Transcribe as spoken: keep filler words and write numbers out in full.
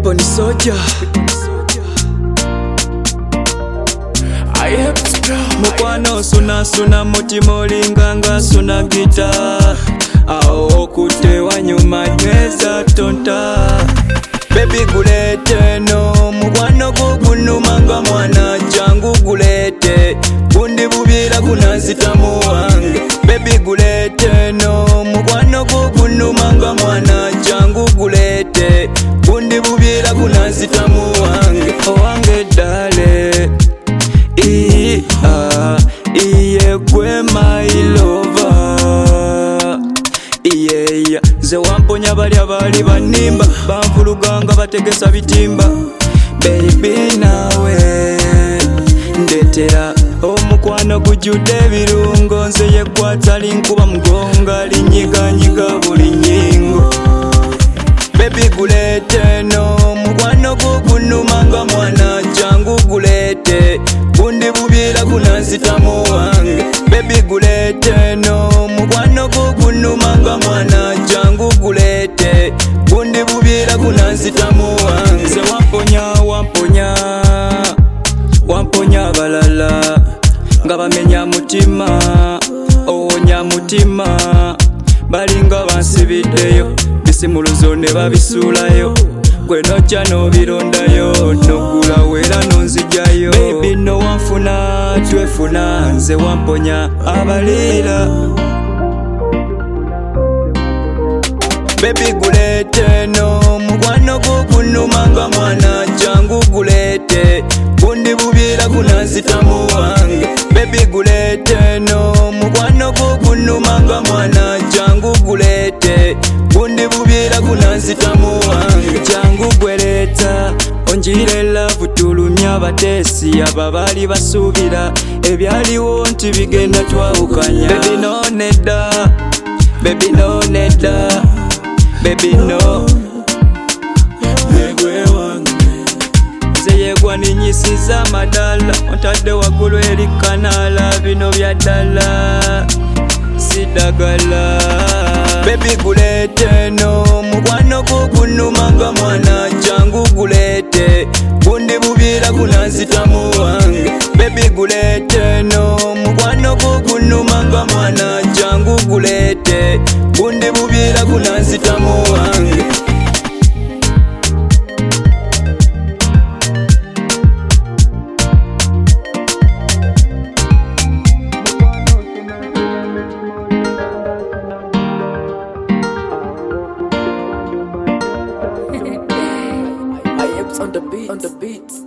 Weapon soldier. I am strong. Mukwano suna suna mutima olinganga suna gita. Awo okute wanyuma nyweza tonta. Baby gulete no mukwano gugunumanga mwana jangu gulete. Bundi bubira kunazitamu wange. Baby gulete no mukwano gugunumanga mwana jangu gulete. Bundi bubira kunazitamu wange. Owange dale Ii ah iye gwe my lover. Iye yeah. Ze wamponya bali abali banimba banfuluganga bategesa bitimba. Baby nawe ndetera omukwano gujudde ebirungo nze yekwata linkuba mugonga linyiganyiga buli nyingo. Baby gulete no mukwano gugunumanga mwana jangu gulete. Bundi bubira kunazitamu wange. Baby gulete no mukwano gugunumanga mwana jangu gulete. Bundi bubira kunazitamu wange. Se wamponya wamponya wamponya balala nga bamenya mutima owonya mutima balinga bansibiddeyo bisimuluzo ne babisuulayo gwe nojja n'obirondayo nogula wera nonzijayo. Baby no wanfuna twefuna nze wamponya abaliira. Baby gulete no mukwano gugunumanga mwana jangu gulete. Bundi bubira kunazitamu wange. Baby gulete no mukwano gugunumanga mwana jangu gulete. Bundi bubira kunazitamu wange. Jangu gweleta onjire love tulumya abatesi ababali basuubira ebyaliwo nti bigenda twawukanya. Baby no nedda, baby no nedda, baby no. Negwe wange nze yegwa ninyisiza amadala ontadde waggulu eri kanala bino bya ddala sidagala. Baby gulete no mukwano gugunumanga mwana jangu gulete. Bundi bubira kunazitamu wange. Baby gulete no mukwano gugunumanga mwana jangu gulete. Bundi bubira kunazitamu wange. On the beat, on the beat.